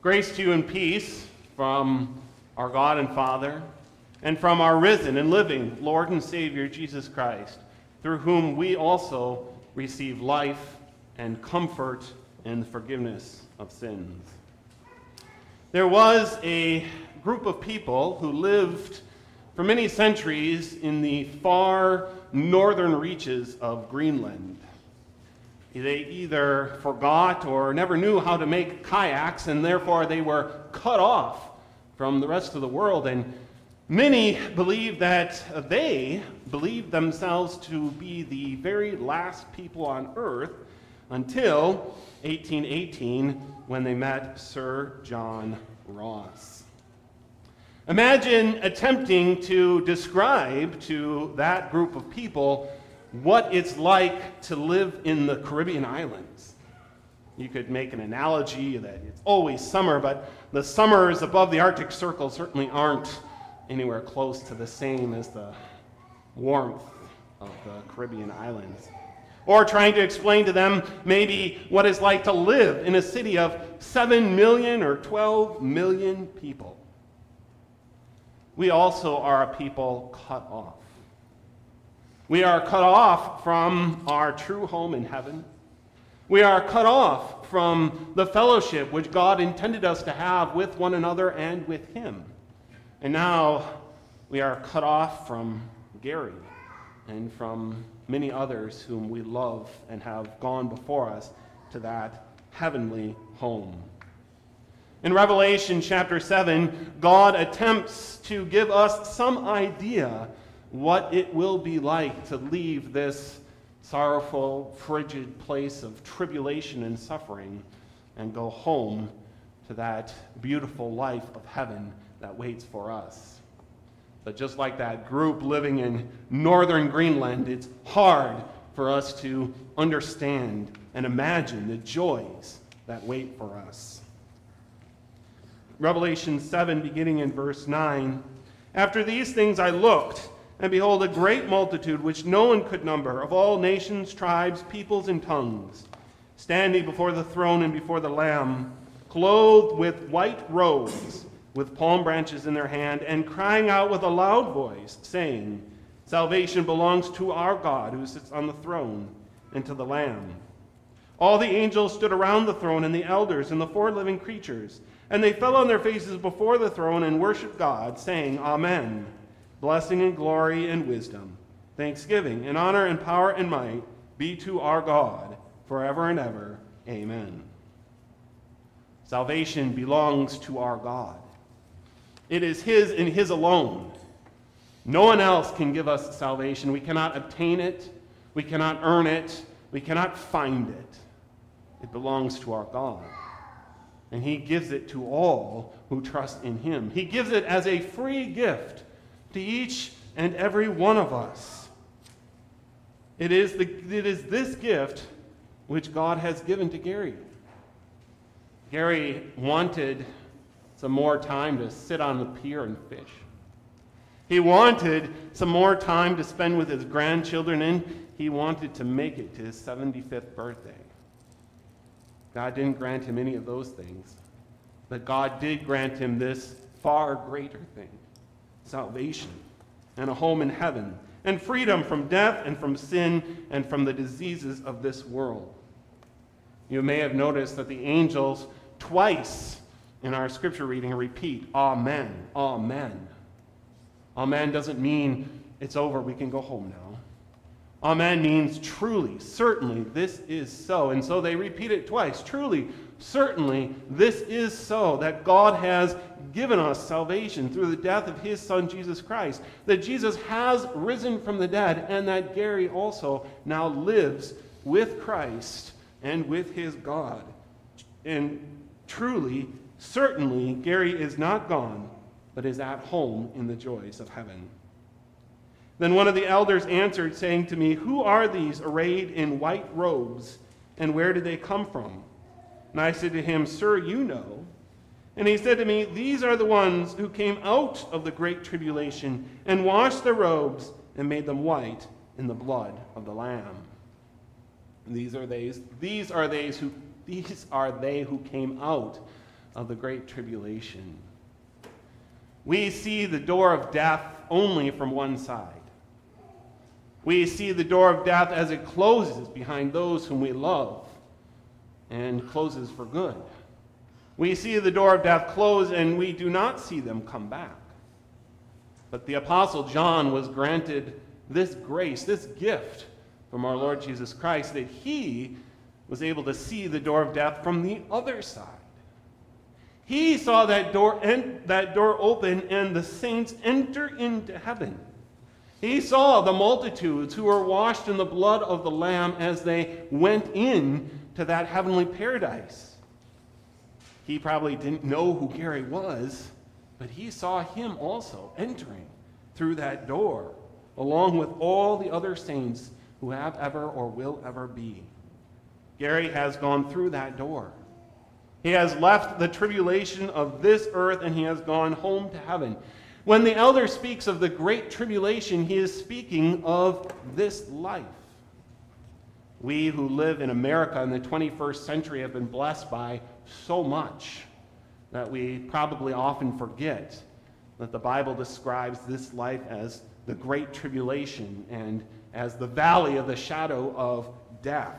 Grace to you and peace from our God and Father, and from our risen and living Lord and Savior Jesus Christ, through whom we also receive life and comfort and the forgiveness of sins. There was a group of people who lived for many centuries in the far northern reaches of Greenland. They either forgot or never knew how to make kayaks, and therefore they were cut off from the rest of the world. And many believe that they believed themselves to be the very last people on earth until 1818, when they met Sir John Ross. Imagine attempting to describe to that group of people what it's like to live in the Caribbean islands. You could make an analogy that it's always summer, but the summers above the Arctic Circle certainly aren't anywhere close to the same as the warmth of the Caribbean islands. Or trying to explain to them maybe what it's like to live in a city of 7 million or 12 million people. We also are a people cut off. We are cut off from our true home in heaven. We are cut off from the fellowship which God intended us to have with one another and with Him. And now we are cut off from Gary and from many others whom we love and have gone before us to that heavenly home. In Revelation chapter 7, God attempts to give us some idea what it will be like to leave this sorrowful, frigid place of tribulation and suffering and go home to that beautiful life of heaven that waits for us. But just like that group living in northern Greenland, it's hard for us to understand and imagine the joys that wait for us. Revelation 7, beginning in verse 9, "After these things I looked, and behold, a great multitude which no one could number, of all nations, tribes, peoples, and tongues, standing before the throne and before the Lamb, clothed with white robes, with palm branches in their hand, and crying out with a loud voice, saying, Salvation belongs to our God who sits on the throne, and to the Lamb. All the angels stood around the throne, and the elders, and the 4 living creatures, and they fell on their faces before the throne and worshiped God, saying, Amen. Blessing and glory and wisdom, thanksgiving and honor and power and might be to our God forever and ever. Amen." Salvation belongs to our God. It is His and His alone. No one else can give us salvation. We cannot obtain it. We cannot earn it. We cannot find it. It belongs to our God. And He gives it to all who trust in Him. He gives it as a free gift to each and every one of us. It is this gift which God has given to Gary. Gary wanted some more time to sit on the pier and fish. He wanted some more time to spend with his grandchildren, and he wanted to make it to his 75th birthday. God didn't grant him any of those things, but God did grant him this far greater thing: salvation, and a home in heaven, and freedom from death and from sin and from the diseases of this world. You may have noticed that the angels twice in our scripture reading repeat, Amen, Amen. Amen doesn't mean it's over, we can go home now. Amen means truly, certainly, this is so. And so they repeat it twice. Truly, certainly, this is so, that God has given us salvation through the death of His Son, Jesus Christ, that Jesus has risen from the dead, and that Gary also now lives with Christ and with his God. And truly, certainly, Gary is not gone, but is at home in the joys of heaven. Then one of the elders answered, saying to me, Who are these arrayed in white robes, and where did they come from? And I said to him, Sir, you know. And he said to me, These are the ones who came out of the great tribulation and washed their robes and made them white in the blood of the Lamb. These are they who came out of the Great Tribulation. We see the door of death only from one side. We see the door of death as it closes behind those whom we love and closes for good. We see the door of death close and we do not see them come back. But the Apostle John was granted this grace, this gift from our Lord Jesus Christ, that he was able to see the door of death from the other side. He saw that door open and the saints enter into heaven. He saw the multitudes who were washed in the blood of the Lamb as they went in to that heavenly paradise. He probably didn't know who Gary was, but he saw him also entering through that door, along with all the other saints who have ever or will ever be. Gary has gone through that door. He has left the tribulation of this earth and he has gone home to heaven. When the elder speaks of the great tribulation, he is speaking of this life. We who live in America in the 21st century have been blessed by so much that we probably often forget that the Bible describes this life as the great tribulation and as the valley of the shadow of death.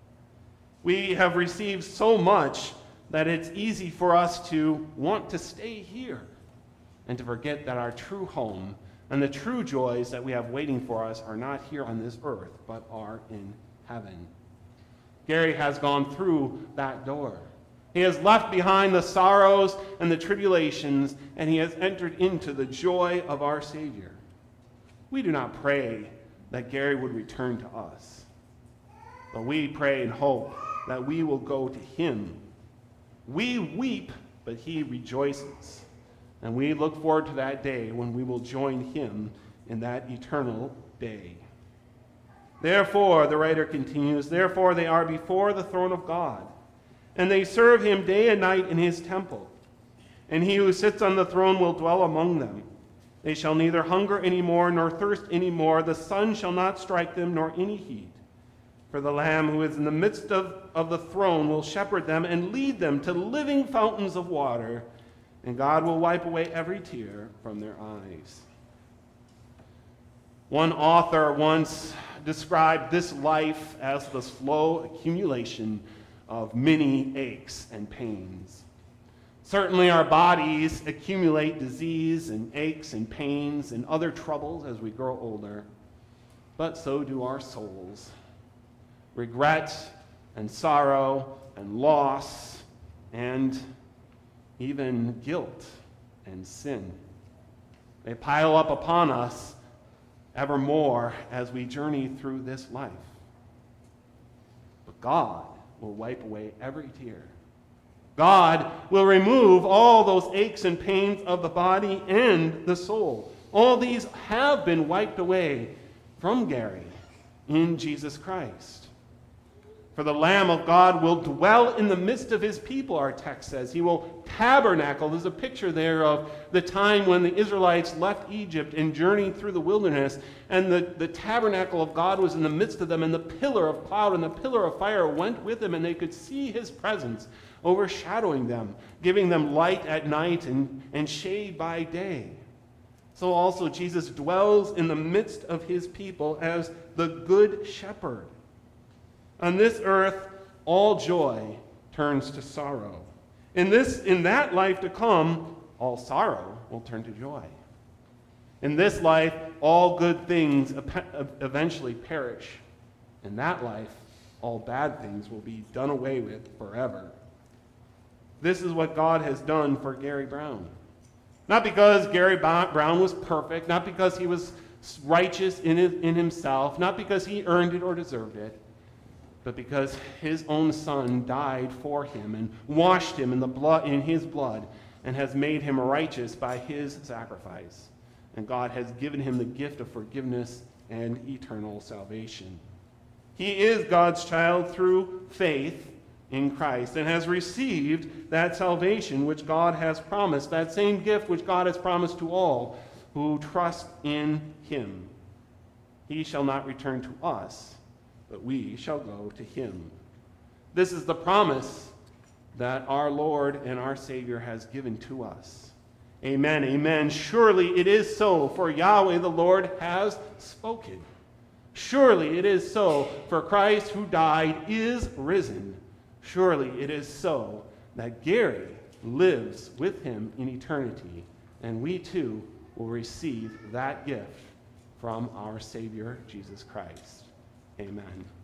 We have received so much that it's easy for us to want to stay here and to forget that our true home and the true joys that we have waiting for us are not here on this earth, but are in heaven. Gary has gone through that door. He has left behind the sorrows and the tribulations, and he has entered into the joy of our Savior. We do not pray that Gary would return to us, but we pray and hope that we will go to him. We weep, but he rejoices. And we look forward to that day when we will join him in that eternal day. Therefore, the writer continues, therefore they are before the throne of God, and they serve him day and night in his temple. And he who sits on the throne will dwell among them. They shall neither hunger any more nor thirst any more. The sun shall not strike them, nor any heat. For the Lamb who is in the midst of the throne will shepherd them and lead them to living fountains of water, and God will wipe away every tear from their eyes. One author once described this life as the slow accumulation of many aches and pains. Certainly our bodies accumulate disease and aches and pains and other troubles as we grow older, but so do our souls. Regret and sorrow and loss and even guilt and sin. They pile up upon us ever more as we journey through this life. But God will wipe away every tear. God will remove all those aches and pains of the body and the soul. All these have been wiped away from Gary in Jesus Christ. For the Lamb of God will dwell in the midst of his people, our text says. He will tabernacle. There's a picture there of the time when the Israelites left Egypt and journeyed through the wilderness, and the tabernacle of God was in the midst of them, and the pillar of cloud and the pillar of fire went with them, and they could see his presence overshadowing them, giving them light at night and shade by day. So also Jesus dwells in the midst of his people as the good shepherd. On this earth, all joy turns to sorrow. In that life to come, all sorrow will turn to joy. In this life, all good things eventually perish. In that life, all bad things will be done away with forever. This is what God has done for Gary Brown. Not because Gary Brown was perfect, not because he was righteous in himself, not because he earned it or deserved it, but because his own Son died for him and washed him in his blood and has made him righteous by his sacrifice. And God has given him the gift of forgiveness and eternal salvation. He is God's child through faith in Christ and has received that salvation which God has promised, that same gift which God has promised to all who trust in him. He shall not return to us, but we shall go to him. This is the promise that our Lord and our Savior has given to us. Amen, amen. Surely it is so, for Yahweh the Lord has spoken. Surely it is so, for Christ who died is risen. Surely it is so that Gary lives with him in eternity, and we too will receive that gift from our Savior, Jesus Christ. Amen.